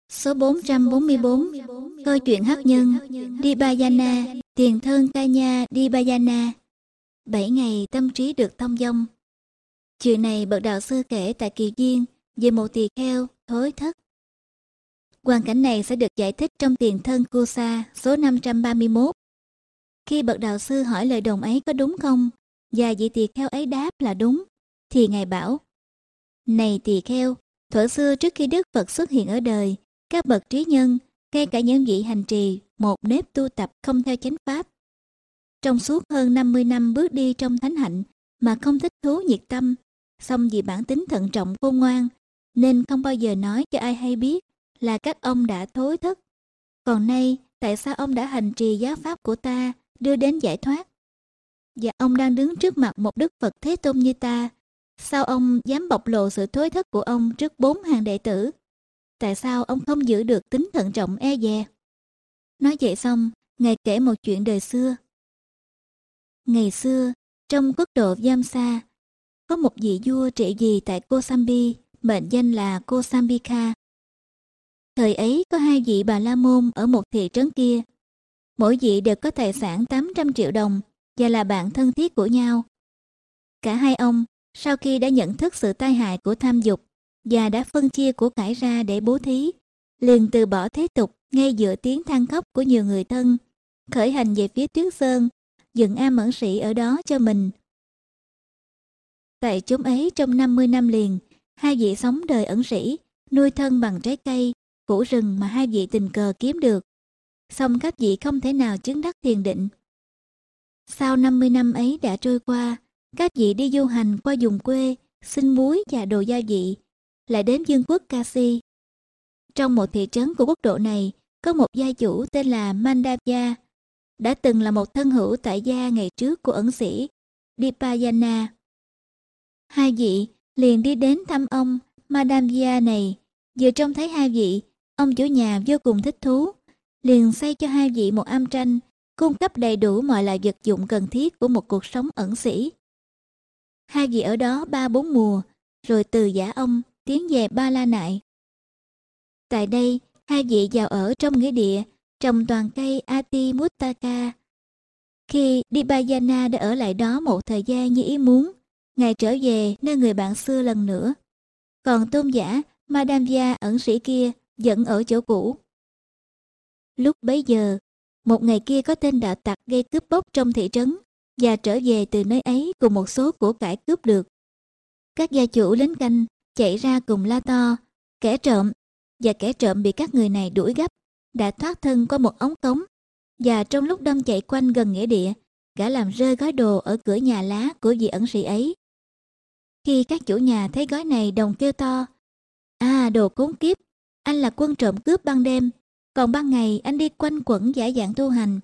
Số 444, câu chuyện hắc nhân, Dipayana, tiền thân Kanya Dipayana. 7 ngày tâm trí được thông dong. Chuyện này bậc đạo sư kể tại Kiều Diên về một tỳ kheo thối thất. Hoàn cảnh này sẽ được giải thích trong tiền thân Kusa số 531. Khi bậc đạo sư hỏi lời đồn ấy có đúng không, và vị tỳ kheo ấy đáp là đúng, thì ngài bảo: Này tỳ kheo, thuở xưa trước khi Đức Phật xuất hiện ở đời, các bậc trí nhân, ngay cả những vị hành trì một nếp tu tập không theo chánh pháp, trong suốt hơn 50 năm bước đi trong thánh hạnh mà không thích thú nhiệt tâm, song vì bản tính thận trọng khôn ngoan nên không bao giờ nói cho ai hay biết là các ông đã thối thất. Còn nay tại sao ông đã hành trì giáo pháp của ta đưa đến giải thoát, và ông đang đứng trước mặt một Đức Phật Thế Tôn như ta, sao ông dám bộc lộ sự thối thất của ông trước 4 hàng đệ tử? Tại sao ông không giữ được tính thận trọng e dè? Nói vậy xong, ngài kể một chuyện đời xưa. Ngày xưa, trong quốc độ Vamsa, có một vị vua trị vì tại Kosambi, mệnh danh là Kosambika. Thời ấy có 2 vị Bà La Môn ở một thị trấn kia. Mỗi vị đều có tài sản 800 triệu đồng và là bạn thân thiết của nhau. Cả hai ông, sau khi đã nhận thức sự tai hại của tham dục và đã phân chia của cải ra để bố thí, liền từ bỏ thế tục ngay giữa tiếng than khóc của nhiều người thân, khởi hành về phía Tuyết Sơn, dựng am ẩn sĩ ở đó cho mình. Tại chốn ấy trong 50 năm liền, 2 vị sống đời ẩn sĩ, nuôi thân bằng trái cây, củ rừng mà 2 vị tình cờ kiếm được. Song các vị không thể nào chứng đắc thiền định. Sau 50 năm ấy đã trôi qua, các vị đi du hành qua vùng quê, xin muối và đồ gia vị, lại đến vương quốc Kasi. Trong một thị trấn của quốc độ này, có một gia chủ tên là Mandavya, đã từng là một thân hữu tại gia ngày trước của ẩn sĩ Dipayana. 2 vị liền đi đến thăm ông Mandavya này. Vừa trông thấy 2 vị, ông chủ nhà vô cùng thích thú, liền xây cho 2 vị một am tranh, cung cấp đầy đủ mọi loại vật dụng cần thiết của một cuộc sống ẩn sĩ. 2 vị ở đó 3-4 mùa, rồi từ giả ông tiến về Ba La Nại. Tại đây, 2 vị vào ở trong nghĩa địa, trồng toàn cây Ati Muttaka. Khi Dipayana đã ở lại đó một thời gian như ý muốn, ngài trở về nơi người bạn xưa lần nữa. Còn tôn giả Madhavya ẩn sĩ kia vẫn ở chỗ cũ. Lúc bấy giờ, một ngày kia có tên đạo tặc gây cướp bóc trong thị trấn và trở về từ nơi ấy cùng một số của cải cướp được. Các gia chủ lính canh chạy ra cùng la to, kẻ trộm, và kẻ trộm bị các người này đuổi gấp, đã thoát thân qua một ống cống, và trong lúc đâm chạy quanh gần nghĩa địa, gã làm rơi gói đồ ở cửa nhà lá của vị ẩn sĩ ấy. Khi các chủ nhà thấy gói này đồng kêu to: À, đồ khốn kiếp, anh là quân trộm cướp ban đêm, còn ban ngày anh đi quanh quẩn giả dạng tu hành.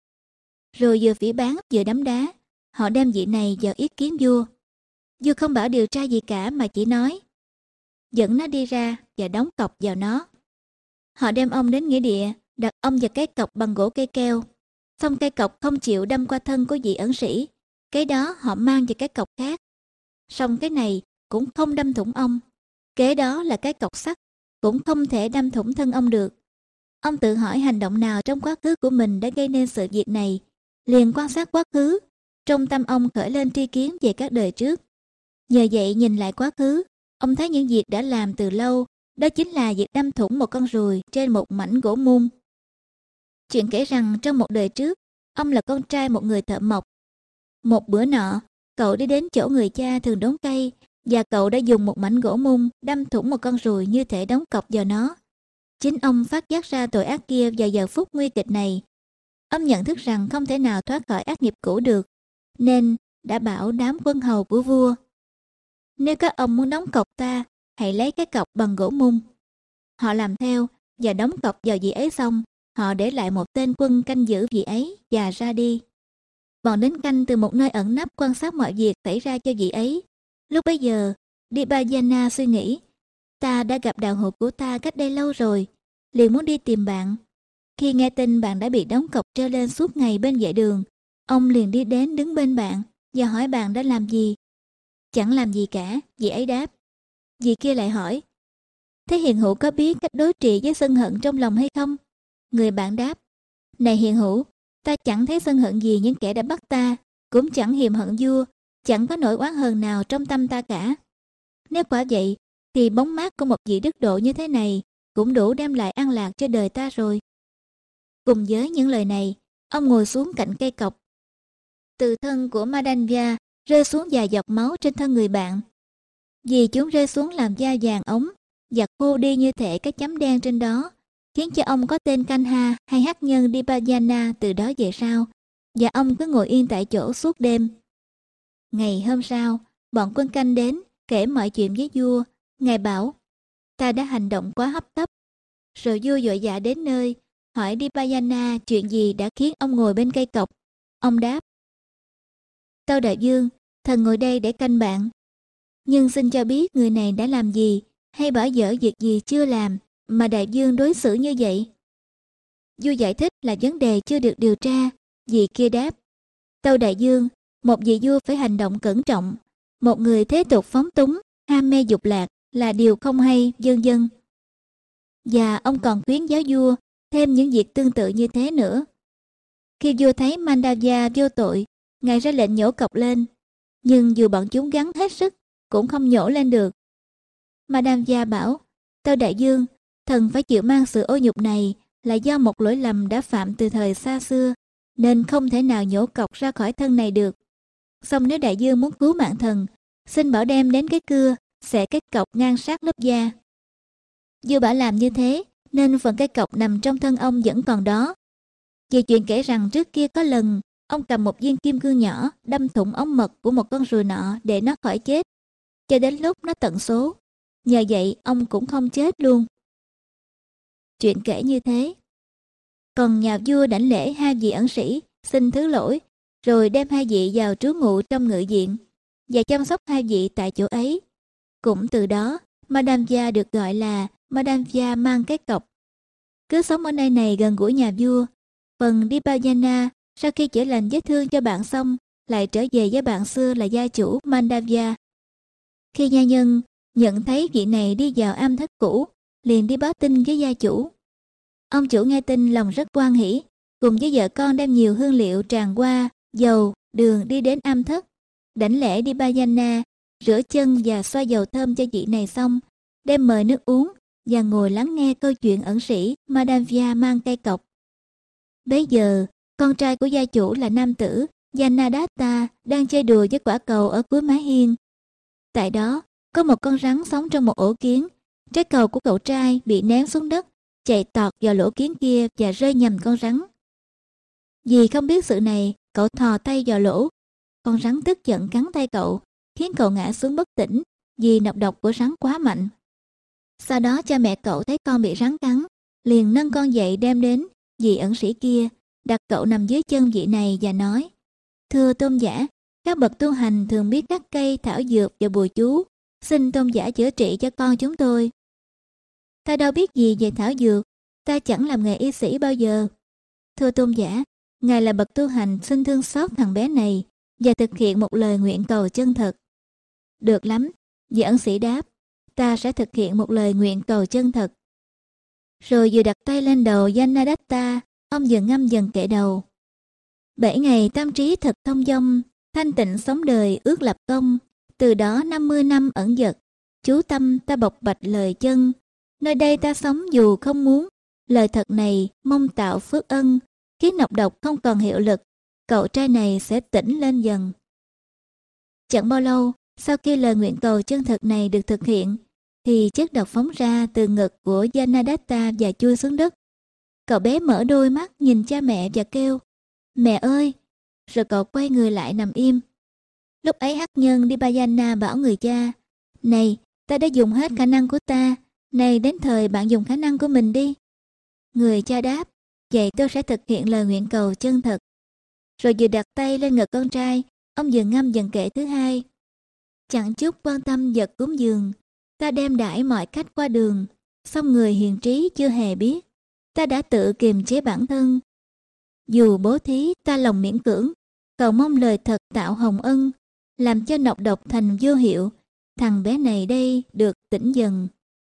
Rồi vừa phỉ báng vừa đấm đá, họ đem vị này vào yết kiến vua. Vua không bảo điều tra gì cả mà chỉ nói: Dẫn nó đi ra và đóng cọc vào nó. Họ đem ông đến nghĩa địa, đặt ông vào cái cọc bằng gỗ cây keo. Xong cây cọc không chịu đâm qua thân của vị ẩn sĩ, cái đó họ mang vào cái cọc khác. Xong cái này cũng không đâm thủng ông. Kế đó là cái cọc sắt, cũng không thể đâm thủng thân ông được. Ông tự hỏi hành động nào trong quá khứ của mình đã gây nên sự việc này, liền quan sát quá khứ. Trong tâm ông khởi lên tri kiến về các đời trước. Nhờ vậy nhìn lại quá khứ, ông thấy những việc đã làm từ lâu, đó chính là việc đâm thủng một con ruồi trên một mảnh gỗ mung. Chuyện kể rằng trong một đời trước, ông là con trai một người thợ mộc. Một bữa nọ, cậu đi đến chỗ người cha thường đốn cây, và cậu đã dùng một mảnh gỗ mung đâm thủng một con ruồi như thể đóng cọc vào nó. Chính ông phát giác ra tội ác kia vào giờ phút nguy kịch này. Ông nhận thức rằng không thể nào thoát khỏi ác nghiệp cũ được, nên đã bảo đám quân hầu của vua: Nếu các ông muốn đóng cọc ta, hãy lấy cái cọc bằng gỗ mung. Họ làm theo và đóng cọc vào vị ấy xong, họ để lại một tên quân canh giữ vị ấy và ra đi. Bọn lính canh từ một nơi ẩn nấp quan sát mọi việc xảy ra cho vị ấy. Lúc bấy giờ, Dipayana suy nghĩ: Ta đã gặp đạo hữu của ta cách đây lâu rồi, liền muốn đi tìm bạn. Khi nghe tin bạn đã bị đóng cọc treo lên suốt ngày bên vệ đường, ông liền đi đến đứng bên bạn và hỏi bạn đã làm gì. Chẳng làm gì cả, vị ấy đáp. Vị kia lại hỏi: Thế hiện hữu có biết cách đối trị với sân hận trong lòng hay không? Người bạn đáp, này hiện hữu, ta chẳng thấy sân hận gì những kẻ đã bắt ta, cũng chẳng hiềm hận vua, chẳng có nỗi oán hờn nào trong tâm ta cả. Nếu quả vậy, thì bóng mát của một vị đức độ như thế này cũng đủ đem lại an lạc cho đời ta rồi. Cùng với những lời này, ông ngồi xuống cạnh cây cọc. Từ thân của Madanya rơi xuống vài giọt máu trên thân người bạn. Vì chúng rơi xuống làm da vàng ống, và khô đi như thể cái chấm đen trên đó, khiến cho ông có tên Kanha hay hắc nhân Dipayana từ đó về sau, và ông cứ ngồi yên tại chỗ suốt đêm. Ngày hôm sau, bọn quân canh đến, kể mọi chuyện với vua. Ngài bảo, ta đã hành động quá hấp tấp. Rồi vua vội vã đến nơi, hỏi Dipayana chuyện gì đã khiến ông ngồi bên cây cọc. Ông đáp, tâu đại vương, thần ngồi đây để canh bạn. Nhưng xin cho biết người này đã làm gì, hay bỏ dở việc gì chưa làm, mà đại vương đối xử như vậy. Vua giải thích là vấn đề chưa được điều tra. Vị kia đáp, tâu đại vương, một vị vua phải hành động cẩn trọng. Một người thế tục phóng túng, ham mê dục lạc là điều không hay, vân vân. Và ông còn khuyến giáo vua thêm những việc tương tự như thế nữa. Khi vua thấy Mandava vô tội, ngài ra lệnh nhổ cọc lên, nhưng dù bọn chúng gắng hết sức cũng không nhổ lên được. Mandava bảo, tâu đại vương, thần phải chịu mang sự ô nhục này là do một lỗi lầm đã phạm từ thời xa xưa, nên không thể nào nhổ cọc ra khỏi thân này được. Song nếu đại vương muốn cứu mạng thần, xin bảo đem đến cái cưa, xẻ cái cọc ngang sát lớp da. Vua bảo làm như thế, nên phần cây cọc nằm trong thân ông vẫn còn đó. Vì chuyện kể rằng trước kia có lần, ông cầm một viên kim cương nhỏ đâm thủng ống mật của một con ruồi nọ để nó khỏi chết, cho đến lúc nó tận số. Nhờ vậy ông cũng không chết luôn. Chuyện kể như thế. Còn nhà vua đảnh lễ hai vị ẩn sĩ, xin thứ lỗi, rồi đem hai vị vào trú ngụ trong ngự viện và chăm sóc hai vị tại chỗ ấy. Cũng từ đó, Madamva được gọi là Madamva mang cái cọc. Cứ sống ở nơi này gần gũi nhà vua. Phần Dipayana sau khi chữa lành vết thương cho bạn xong, lại trở về với bạn xưa là gia chủ Mandava. Khi gia nhân nhận thấy vị này đi vào am thất cũ, liền đi báo tin với gia chủ. Ông chủ nghe tin lòng rất hoan hỉ, cùng với vợ con đem nhiều hương liệu tràng hoa, dầu, đường đi đến am thất, đảnh lễ Dipayana, rửa chân và xoa dầu thơm cho vị này xong, đem mời nước uống và ngồi lắng nghe câu chuyện ẩn sĩ Madamva mang cây cọc. Bấy giờ, con trai của gia chủ là nam tử Yanadatta đang chơi đùa với quả cầu ở cuối mái hiên. Tại đó, có một con rắn sống trong một ổ kiến. Trái cầu của cậu trai bị ném xuống đất, chạy tọt vào lỗ kiến kia và rơi nhầm con rắn. Vì không biết sự này, cậu thò tay vào lỗ. Con rắn tức giận cắn tay cậu, khiến cậu ngã xuống bất tỉnh vì nọc độc của rắn quá mạnh. Sau đó cha mẹ cậu thấy con bị rắn cắn, liền nâng con dậy đem đến vị ẩn sĩ kia, đặt cậu nằm dưới chân vị này và nói, thưa tôn giả, các bậc tu hành thường biết các cây, thảo dược và bùa chú, xin tôn giả chữa trị cho con chúng tôi. Ta đâu biết gì về thảo dược, ta chẳng làm nghề y sĩ bao giờ. Thưa tôn giả, ngài là bậc tu hành, xin thương xót thằng bé này và thực hiện một lời nguyện cầu chân thật. Được lắm, vị ẩn sĩ đáp, ta sẽ thực hiện một lời nguyện cầu chân thật. Rồi vừa đặt tay lên đầu Yanadatta, ông vừa ngâm dần kệ đầu. 7 ngày tâm trí thật thông dong, thanh tịnh sống đời ước lập công. Từ đó 50 năm ẩn dật, chú tâm ta bộc bạch lời chân. Nơi đây ta sống dù không muốn, lời thật này mong tạo phước ân, khiến nọc độc không còn hiệu lực, cậu trai này sẽ tỉnh lên dần. Chẳng bao lâu, sau khi lời nguyện cầu chân thật này được thực hiện, thì chất độc phóng ra từ ngực của Yanadatta và chui xuống đất. Cậu bé mở đôi mắt nhìn cha mẹ và kêu, mẹ ơi! Rồi cậu quay người lại nằm im. Lúc ấy hắc nhân Dipayana bảo người cha, này, ta đã dùng hết khả năng của ta, này đến thời bạn dùng khả năng của mình đi. Người cha đáp, vậy tôi sẽ thực hiện lời nguyện cầu chân thật. Rồi vừa đặt tay lên ngực con trai, ông vừa ngâm dần kệ thứ hai. Chẳng chút quan tâm vật cúng dường, ta đem đãi mọi cách qua đường, song người hiền trí chưa hề biết, ta đã tự kiềm chế bản thân. Dù bố thí ta lòng miễn cưỡng, cầu mong lời thật tạo hồng ân, làm cho nọc độc thành vô hiệu, thằng bé này đây được tỉnh dần.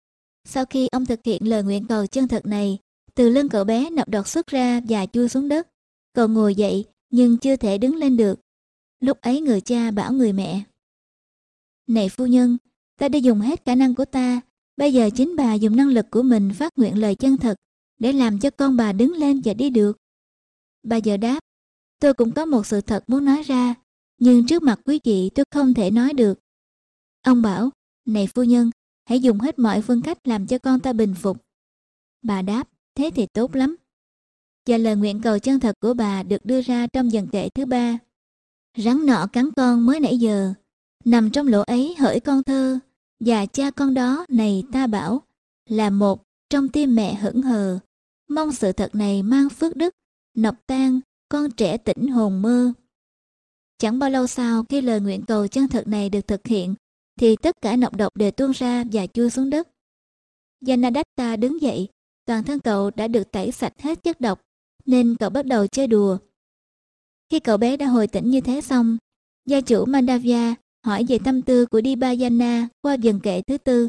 Sau khi ông thực hiện lời nguyện cầu chân thật này, từ lưng cậu bé nọc độc xuất ra và chui xuống đất. Cậu ngồi dậy nhưng chưa thể đứng lên được. Lúc ấy người cha bảo người mẹ: "Này phu nhân, ta đã dùng hết khả năng của ta. Bây giờ chính bà dùng năng lực của mình phát nguyện lời chân thật để làm cho con bà đứng lên và đi được." Bà vợ đáp: "Tôi cũng có một sự thật muốn nói ra, nhưng trước mặt quý vị tôi không thể nói được." Ông bảo: "Này phu nhân, hãy dùng hết mọi phương cách làm cho con ta bình phục." Bà đáp: "Thế thì tốt lắm." Và lời nguyện cầu chân thật của bà được đưa ra trong dần kệ thứ 3. Rắn nọ cắn con mới nãy giờ, nằm trong lỗ ấy hỡi con thơ, và cha con đó này ta bảo, là một trong tim mẹ hững hờ. Mong sự thật này mang phước đức, nọc tan, con trẻ tỉnh hồn mơ. Chẳng bao lâu sau khi lời nguyện cầu chân thật này được thực hiện, thì tất cả nọc độc đều tuôn ra và chui xuống đất. Janadatta đứng dậy, toàn thân cậu đã được tẩy sạch hết chất độc, nên cậu bắt đầu chơi đùa. Khi cậu bé đã hồi tỉnh như thế xong, gia chủ Mandavya hỏi về tâm tư của Dibajana qua dần kệ thứ 4.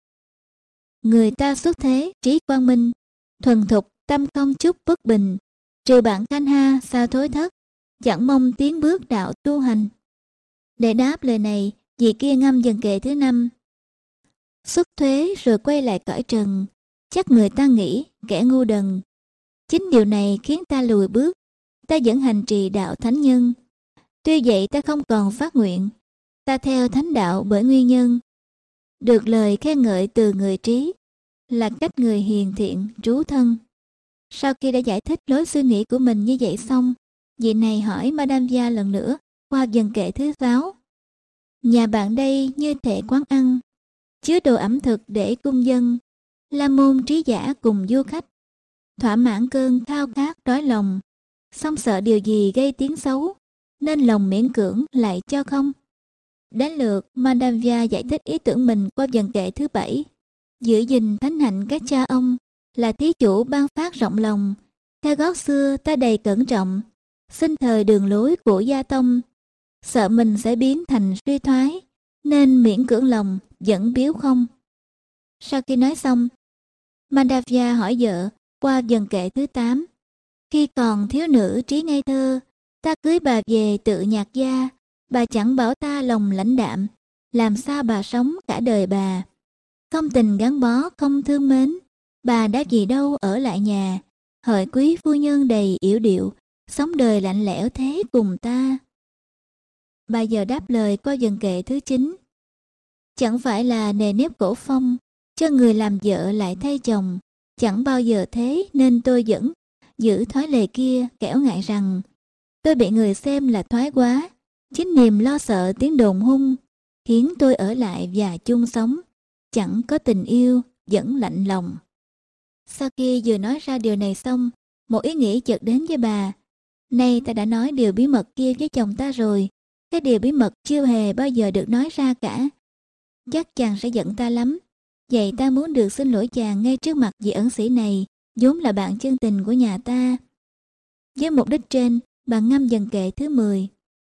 Người ta xuất thế, trí quang minh, thuần thục, tâm không chút bất bình, trừ bạn Kanha sao thối thất, chẳng mong tiến bước đạo tu hành. Để đáp lời này, vị kia ngâm dần kệ thứ 5. Xuất thuế rồi quay lại cõi trần, chắc người ta nghĩ kẻ ngu đần. Chính điều này khiến ta lùi bước, ta vẫn hành trì đạo thánh nhân. Tuy vậy ta không còn phát nguyện, ta theo thánh đạo bởi nguyên nhân. Được lời khen ngợi từ người trí, là cách người hiền thiện trú thân. Sau khi đã giải thích lối suy nghĩ của mình như vậy xong, vị này hỏi Madhavya lần nữa qua dần kệ thứ 6. Nhà bạn đây như thể quán ăn, chứa đồ ẩm thực để cung dân, la môn trí giả cùng du khách, thỏa mãn cơn khao khát đói lòng, song sợ điều gì gây tiếng xấu, nên lòng miễn cưỡng lại cho không. Đến lượt Madhavya giải thích ý tưởng mình qua dần kệ thứ 7. Giữ gìn thánh hạnh các cha ông, là thí chủ ban phát rộng lòng. Theo gót xưa ta đầy cẩn trọng, xin thời đường lối của gia tông. Sợ mình sẽ biến thành suy thoái, nên miễn cưỡng lòng vẫn biếu không. Sau khi nói xong, Mandavya hỏi vợ qua dần kệ thứ 8. Khi còn thiếu nữ trí ngây thơ, ta cưới bà về tự nhạc gia. Bà chẳng bảo ta lòng lãnh đạm, làm sao bà sống cả đời bà. Không tình gắn bó không thương mến, bà đã gì đâu ở lại nhà. Hỡi quý phu nhân đầy yểu điệu, sống đời lạnh lẽo thế cùng ta. Bà giờ đáp lời qua dần kệ thứ 9. Chẳng phải là nề nếp cổ phong, cho người làm vợ lại thay chồng. Chẳng bao giờ thế nên tôi vẫn giữ thói lề kia, kẻo ngại rằng tôi bị người xem là thoái quá. Chính niềm lo sợ tiếng đồn hung khiến tôi ở lại và chung sống, chẳng có tình yêu, vẫn lạnh lòng. Sau khi vừa nói ra điều này xong, một ý nghĩ chợt đến với bà. Nay ta đã nói điều bí mật kia với chồng ta rồi, cái điều bí mật chưa hề bao giờ được nói ra cả. Chắc chàng sẽ giận ta lắm. Vậy ta muốn được xin lỗi chàng ngay trước mặt vị ẩn sĩ này, vốn là bạn chân tình của nhà ta. Với mục đích trên, bà ngâm dần kệ thứ 10.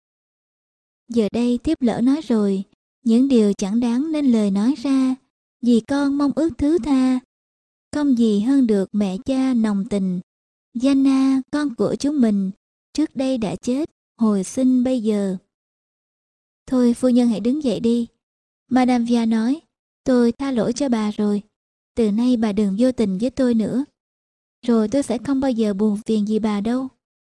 Giờ đây tiếp lỡ nói rồi, những điều chẳng đáng nên lời nói ra, vì con mong ước thứ tha. Không gì hơn được mẹ cha nồng tình. Jana, con của chúng mình, trước đây đã chết, hồi sinh bây giờ. Thôi phu nhân hãy đứng dậy đi. Madame Via nói, tôi tha lỗi cho bà rồi. Từ nay bà đừng vô tình với tôi nữa. Rồi tôi sẽ không bao giờ buồn phiền gì bà đâu.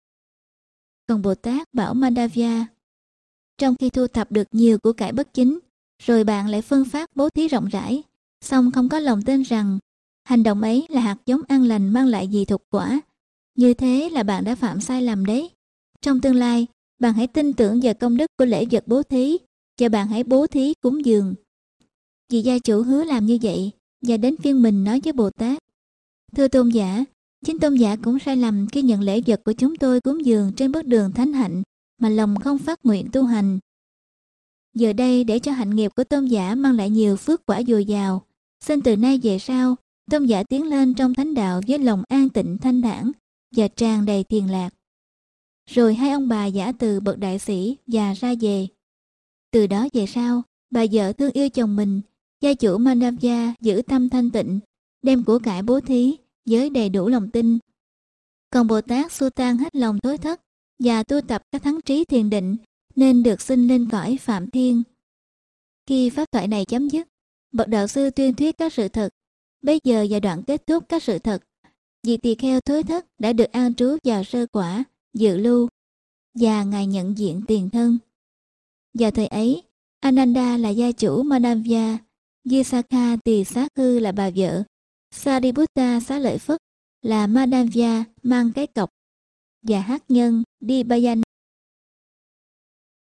Còn Bồ Tát bảo Mandavya, trong khi thu thập được nhiều của cải bất chính, rồi bạn lại phân phát bố thí rộng rãi, song không có lòng tin rằng hành động ấy là hạt giống an lành mang lại gì thục quả. Như thế là bạn đã phạm sai lầm đấy. Trong tương lai, bạn hãy tin tưởng vào công đức của lễ vật bố thí, và bạn hãy bố thí cúng dường. Vì gia chủ hứa làm như vậy, và đến phiên mình nói với Bồ Tát, thưa tôn giả, chính tôn giả cũng sai lầm khi nhận lễ vật của chúng tôi cúng dường trên bước đường thánh hạnh, mà lòng không phát nguyện tu hành. Giờ đây để cho hạnh nghiệp của tôn giả mang lại nhiều phước quả dồi dào, xin từ nay về sau, tôn giả tiến lên trong thánh đạo với lòng an tịnh thanh thản và tràn đầy thiền lạc. Rồi hai ông bà giả từ bậc đại sĩ và ra về. Từ đó về sau, bà vợ thương yêu chồng mình, Gia chủ Mandavya giữ tâm thanh tịnh, đem của cải bố thí với đầy đủ lòng tin. Còn Bồ Tát Sutan hết lòng thối thất và tu tập các thắng trí thiền định nên được sinh lên cõi Phạm Thiên. Khi pháp thoại này chấm dứt, bậc đạo sư tuyên thuyết các sự thật. Bây giờ giai đoạn kết thúc các sự thật. Vị tỳ kheo thối thất đã được an trú vào sơ quả, dự lưu, và ngài nhận diện tiền thân. Vào thời ấy, Ananda là gia chủ Mandavya, Visakha Tỳ Xá Hư là bà vợ, Sariputta Xá Lợi Phất là Mandavya mang cái cọc, và hát nhân Đi Ba Danh